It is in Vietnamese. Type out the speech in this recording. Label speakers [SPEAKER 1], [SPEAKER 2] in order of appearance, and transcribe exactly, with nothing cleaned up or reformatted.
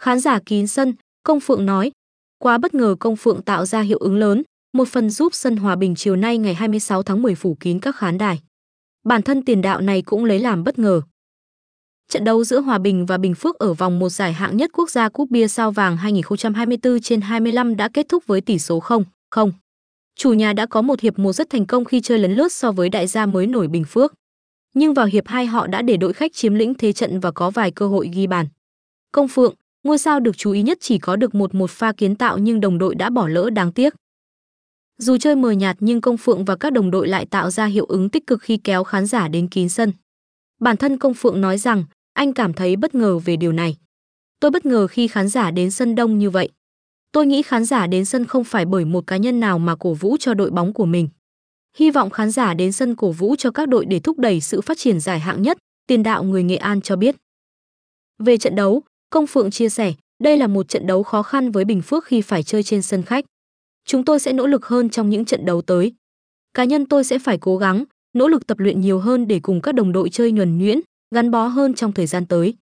[SPEAKER 1] Khán giả kín sân, Công Phượng nói. Quá bất ngờ, Công Phượng tạo ra hiệu ứng lớn, một phần giúp sân Hòa Bình chiều nay ngày hai mươi sáu tháng mười phủ kín các khán đài. Bản thân tiền đạo này cũng lấy làm bất ngờ. Trận đấu giữa Hòa Bình và Bình Phước ở vòng một giải hạng nhất quốc gia Cúp Bia Sao Vàng hai không hai tư trên hai mươi lăm đã kết thúc với tỷ số không không. Chủ nhà đã có một hiệp một rất thành công khi chơi lấn lướt so với đại gia mới nổi Bình Phước. Nhưng vào hiệp hai họ đã để đội khách chiếm lĩnh thế trận và có vài cơ hội ghi bàn. Công Phượng, ngôi sao được chú ý nhất, chỉ có được một một pha kiến tạo nhưng đồng đội đã bỏ lỡ đáng tiếc. Dù chơi mờ nhạt nhưng Công Phượng và các đồng đội lại tạo ra hiệu ứng tích cực khi kéo khán giả đến kín sân. Bản thân Công Phượng nói rằng anh cảm thấy bất ngờ về điều này. Tôi bất ngờ khi khán giả đến sân đông như vậy. Tôi nghĩ khán giả đến sân không phải bởi một cá nhân nào mà cổ vũ cho đội bóng của mình. Hy vọng khán giả đến sân cổ vũ cho các đội để thúc đẩy sự phát triển giải hạng nhất, tiền đạo người Nghệ An cho biết. Về trận đấu, Công Phượng chia sẻ, đây là một trận đấu khó khăn với Bình Phước khi phải chơi trên sân khách. Chúng tôi sẽ nỗ lực hơn trong những trận đấu tới. Cá nhân tôi sẽ phải cố gắng, nỗ lực tập luyện nhiều hơn để cùng các đồng đội chơi nhuần nhuyễn, gắn bó hơn trong thời gian tới.